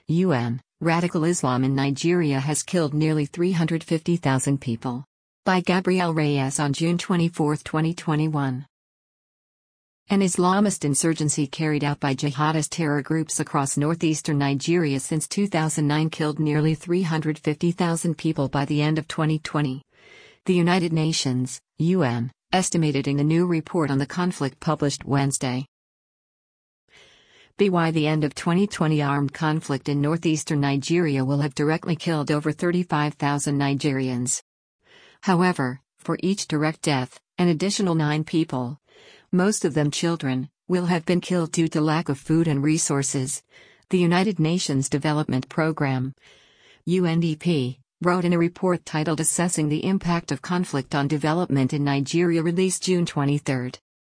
Radical Islam in Nigeria has killed nearly 350,000 people. By Gabriel Reyes on June 24, 2021. An Islamist insurgency carried out by jihadist terror groups across northeastern Nigeria since 2009 killed nearly 350,000 people by the end of 2020. The United Nations, UN, estimated in a new report on the conflict published Wednesday. By the end of 2020, armed conflict in northeastern Nigeria will have directly killed over 35,000 Nigerians. However, for each direct death, an additional 9 people, most of them children, will have been killed due to lack of food and resources. The United Nations Development Programme, UNDP, wrote in a report titled Assessing the Impact of Conflict on Development in Nigeria, released June 23.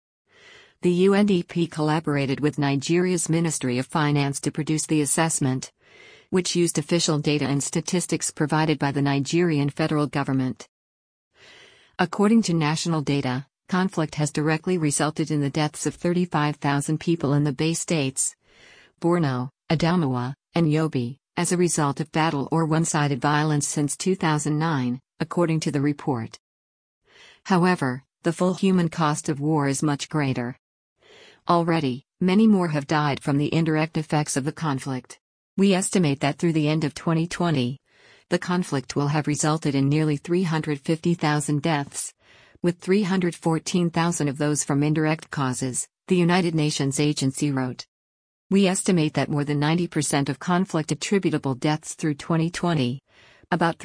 The UNDP collaborated with Nigeria's Ministry of Finance to produce the assessment, which used official data and statistics provided by the Nigerian federal government. According to national data, conflict has directly resulted in the deaths of 35,000 people in the Bay States, Borno, Adamawa, and Yobe, as a result of battle or one-sided violence since 2009, according to the report. However, the full human cost of war is much greater. Already, many more have died from the indirect effects of the conflict. We estimate that through the end of 2020, the conflict will have resulted in nearly 350,000 deaths, with 314,000 of those from indirect causes, the United Nations agency wrote. We estimate that more than 90% of conflict-attributable deaths through 2020, about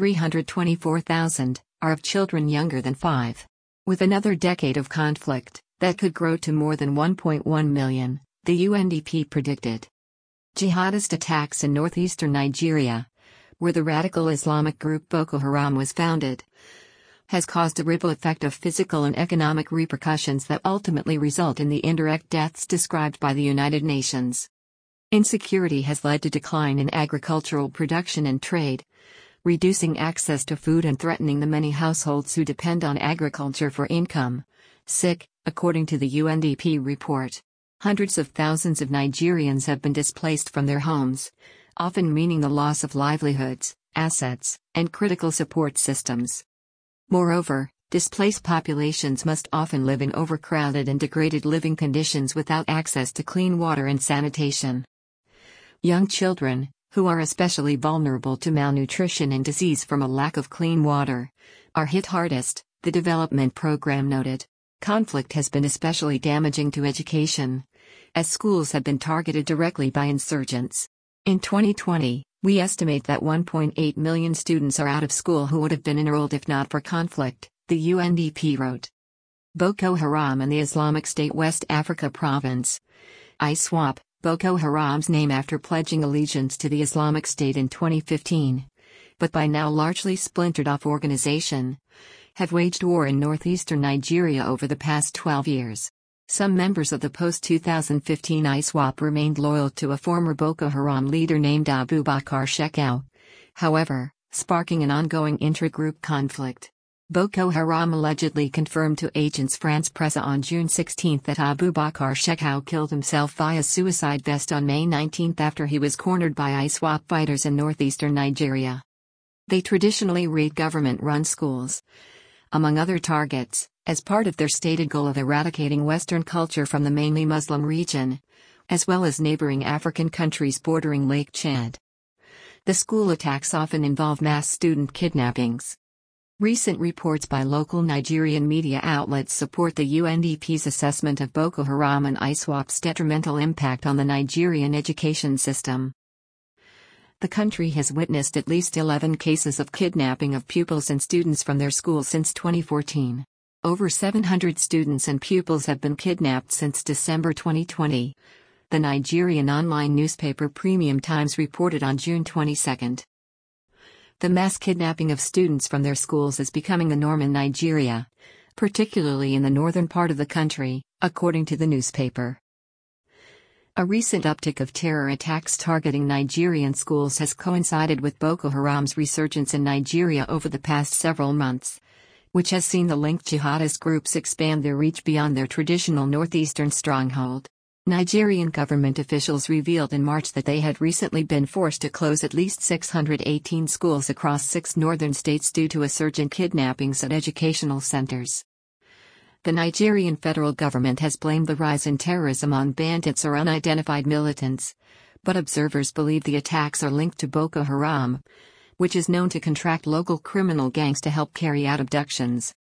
324,000, are of children younger than 5. With another decade of conflict, that could grow to more than 1.1 million, the UNDP predicted. Jihadist attacks in northeastern Nigeria, where the radical Islamic group Boko Haram was founded, has caused a ripple effect of physical and economic repercussions that ultimately result in the indirect deaths described by the United Nations. Insecurity has led to decline in agricultural production and trade, reducing access to food and threatening the many households who depend on agriculture for income. According to the UNDP report, hundreds of thousands of Nigerians have been displaced from their homes, often meaning the loss of livelihoods, assets, and critical support systems. Moreover, displaced populations must often live in overcrowded and degraded living conditions without access to clean water and sanitation. Young children, who are especially vulnerable to malnutrition and disease from a lack of clean water, are hit hardest, the development program noted. Conflict has been especially damaging to education, as schools have been targeted directly by insurgents. In 2020, we estimate that 1.8 million students are out of school who would have been enrolled if not for conflict, the UNDP wrote. Boko Haram and the Islamic State West Africa Province, ISWAP, Boko Haram's name after pledging allegiance to the Islamic State in 2015, but by now largely splintered off organization, have waged war in northeastern Nigeria over the past 12 years. Some members of the post-2015 ISWAP remained loyal to a former Boko Haram leader named Abubakar Shekau, however, sparking an ongoing intra-group conflict. Boko Haram allegedly confirmed to Agence France-Presse on June 16 that Abubakar Shekau killed himself via suicide vest on May 19 after he was cornered by ISWAP fighters in northeastern Nigeria. They traditionally raid government-run schools, among other targets, as part of their stated goal of eradicating Western culture from the mainly Muslim region, as well as neighboring African countries bordering Lake Chad. The school attacks often involve mass student kidnappings. Recent reports by local Nigerian media outlets support the UNDP's assessment of Boko Haram and ISWAP's detrimental impact on the Nigerian education system. The country has witnessed at least 11 cases of kidnapping of pupils and students from their schools since 2014. Over 700 students and pupils have been kidnapped since December 2020, the Nigerian online newspaper Premium Times reported on June 22. The mass kidnapping of students from their schools is becoming the norm in Nigeria, particularly in the northern part of the country, according to the newspaper. A recent uptick of terror attacks targeting Nigerian schools has coincided with Boko Haram's resurgence in Nigeria over the past several months, which has seen the linked jihadist groups expand their reach beyond their traditional northeastern stronghold. Nigerian government officials revealed in March that they had recently been forced to close at least 618 schools across 6 northern states due to a surge in kidnappings at educational centers. The Nigerian federal government has blamed the rise in terrorism on bandits or unidentified militants, but observers believe the attacks are linked to Boko Haram, which is known to contract local criminal gangs to help carry out abductions.